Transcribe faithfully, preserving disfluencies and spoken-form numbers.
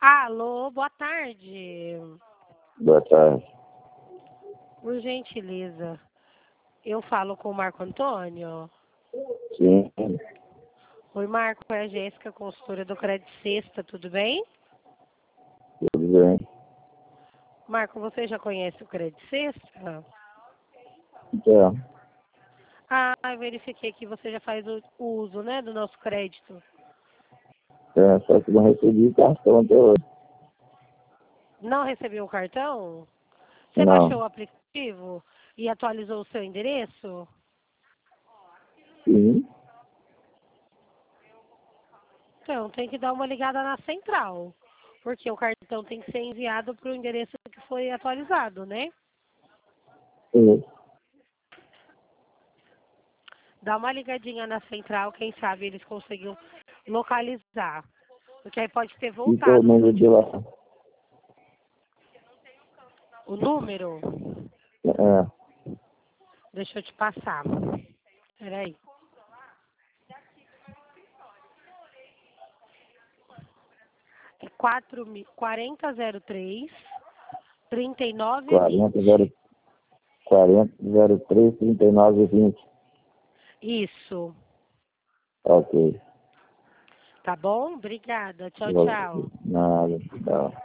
Alô, boa tarde. Boa tarde. Por gentileza, eu falo com o Marco Antônio. Sim, Oi, Marco, é a Jéssica, consultora do Crédito Sexta, tudo bem? tudo bem. Marco, você já conhece o Crédito Sexta? Então, Ah, eu verifiquei que você já faz o uso, né, do nosso crédito. é, só que não recebi cartão até hoje. Não recebeu o cartão? Você baixou o Não. aplicativo e atualizou o seu endereço? Sim, Então, tem que dar uma ligada na central, porque o cartão tem que ser enviado para o endereço que foi atualizado, né? sim. Dá uma ligadinha na central, quem sabe eles conseguiam localizar. Porque aí pode ter E qual o voltado pro número de último. lá? O número, É, deixa eu te passar. Peraí. É quatro mil- quarenta zero três, trinta e nove quarenta, vinte. zero, quarenta, zero três, trinta e nove, vinte. Isso. Ok. Tá bom? Obrigada. Tchau, Ok. tchau. Nada, tchau.